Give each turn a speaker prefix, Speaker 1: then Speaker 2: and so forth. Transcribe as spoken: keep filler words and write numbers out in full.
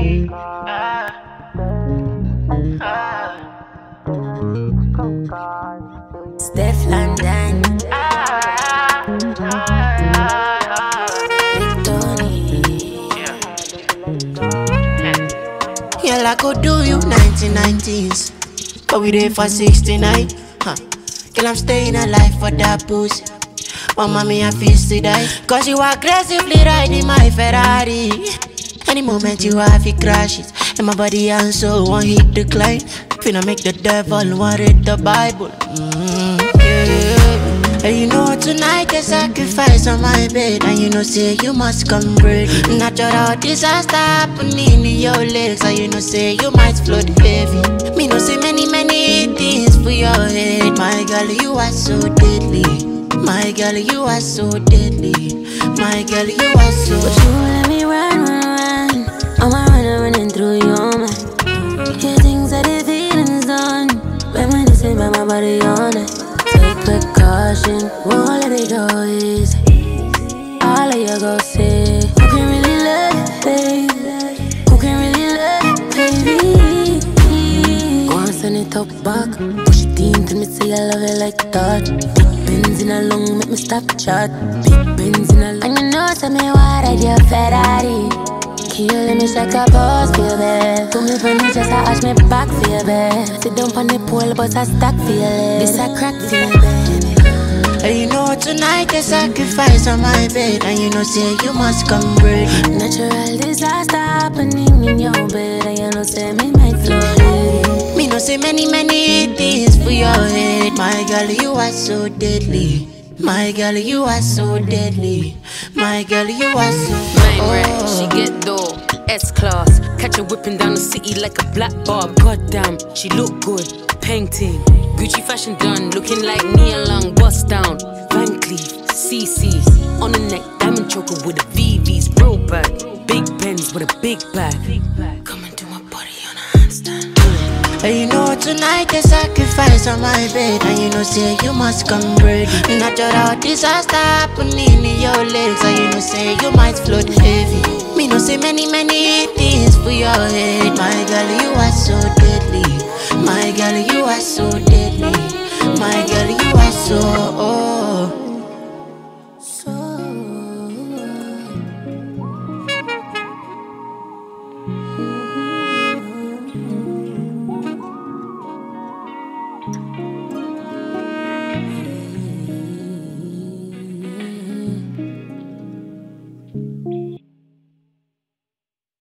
Speaker 1: Steph London, Big Tony.
Speaker 2: Yeah, I could do you nineteen nineties, but we there for sixty-nine. Huh. Girl, I'm staying alive for that pussy. But mommy, I feel to die, cause you aggressively riding my Ferrari. Any moment you have it crashes, and my body and soul won't hit decline. Finna make the devil want read the Bible. Mm, yeah. And you know tonight the sacrifice on my bed, and you know say you must come bread. Natural disaster happening in your legs, and you know say you might float heavy. Me know say many many things for your head. My girl, you are so deadly. My girl, you are so deadly. My girl, you are so.
Speaker 1: But you let me run, run, run. I'm a runner running through your mind. Hear things that the feelings done. Reminiscing about my body on it. Take precaution, won't let it go easy. All of you go say, who can really love it, baby? Who can really love it, baby? Go on, send it up back. Push it in till me say I love it like that. Big Benz in a lung, make me stop chat. Big Benz in a lung. And you know, tell me why I your Ferrari. Kill me shake a pose for you, babe. Put me on the chest, I arch me back for you, babe. Sit down on the pole, but I stack for you, this a crack for you, baby.
Speaker 2: And you know tonight the sacrifice on my bed, and you know say you must come bread.
Speaker 1: Natural disaster happening in your bed, and you know say me might float.
Speaker 2: Me know say many many things for your head. My girl, you are so deadly. My girl, you are so deadly. My girl, you are so.
Speaker 3: Nine red, she get dope. S-class, catch her whipping down the city like a black barb. Goddamn, she look good. Painting, Gucci fashion done, looking like Nia Long. Bust down, Van Cleef, C C's on the neck, diamond choker with a V V's, bro bag, big Benz with a big bag. Come and do my body on a handstand.
Speaker 2: And you know tonight the sacrifice on my bed, and you know say you must come bread. Natural disaster happening in your legs, and you know say you might float heavy. Me know say many many things for your head. My girl, you are so deadly. My girl, you are so deadly. My girl, you are so. Oh.